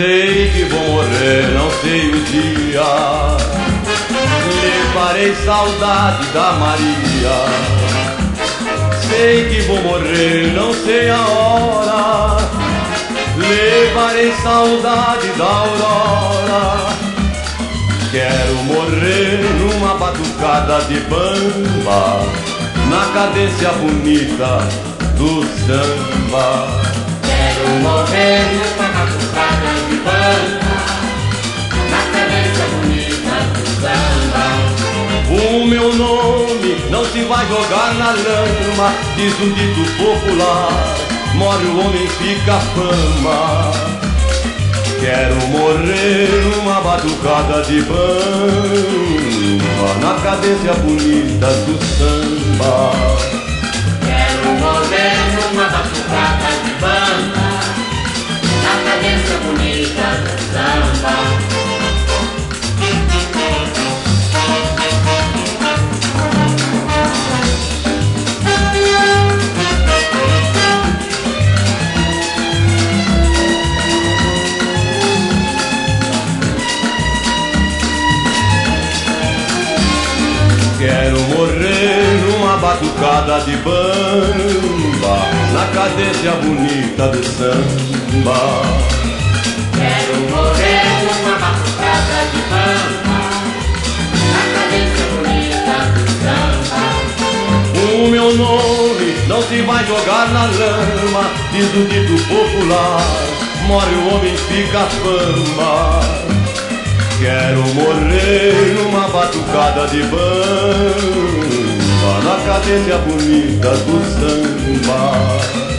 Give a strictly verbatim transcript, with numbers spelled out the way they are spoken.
Sei que vou morrer, não sei o dia. Levarei saudade da Maria. Sei que vou morrer, não sei a hora. Levarei saudade da aurora. Quero morrer numa batucada de bamba, na cadência bonita do samba. Quero morrer numa batucada de bamba, na cadência bonita do samba. O meu nome não se vai jogar na lama, diz o dito popular, morre o homem, fica a fama. Quero morrer numa batucada de bamba, na cadência bonita do samba. Quero morrer numa batucada de bamba, na cadência bonita do samba. Quero morrer numa batucada de bamba, na cadência bonita do samba. Quero morrer numa batucada de bamba, na cadência bonita do samba. O meu nome não se vai jogar na lama, diz o dito popular, morre o homem, fica a fama. Quero morrer numa batucada de bamba, na cadência bonita do samba.